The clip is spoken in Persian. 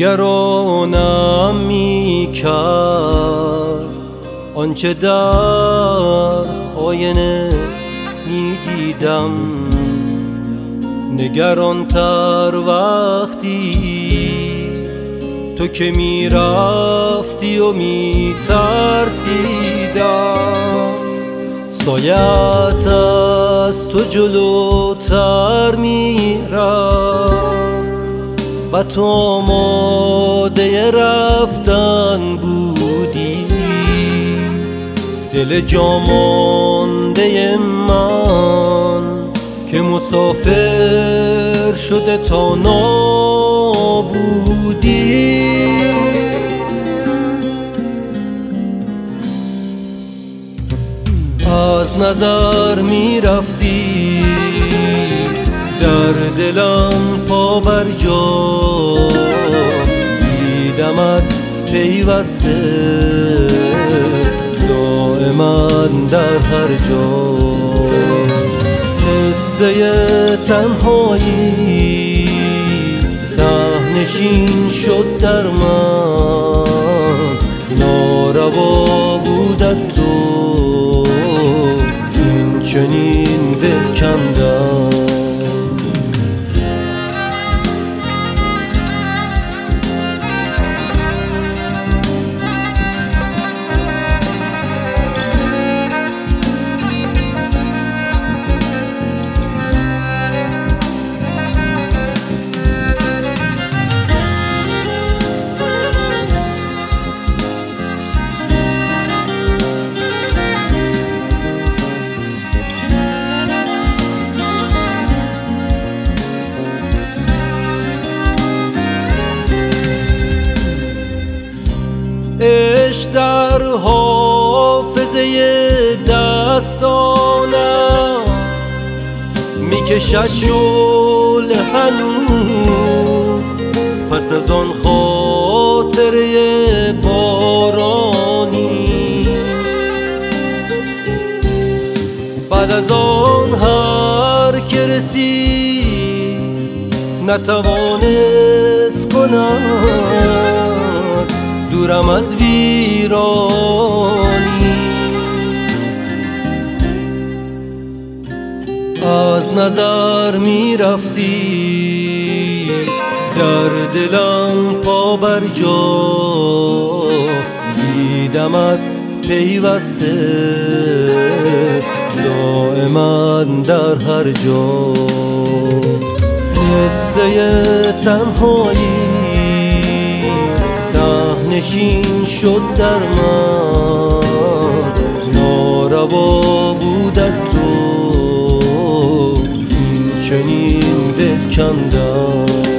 نگرانم میکرد آنچه در آینه میدیدم، نگرانتر وقتی تو که میرفتی و میترسیدم. سایت از تو جلوتر میرفت و تو آماده رفتن بودی. دل جا مانده من که مسافر شده تا نابودی. از نظر می رفتی، در دلم پا بر جا دیدمت پیوسته دائما در هر جا. قصه تنهایی ته‌نشین شد در من، ناروا بود از تو این چنین دل کندن. عشق در حافظه دستانم میکشد شعله هنوز، پس از آن خاطره بارانی. بعد از آن هر که رسید نتوانست کند دورم از ویرانی. از نظر می رفتی، در دلم پا بر جا دیدمت پیوسته دائما در هر جا. قصه تنهایی نشین شد در من، ناروا بود از تو این چنین دل کندن.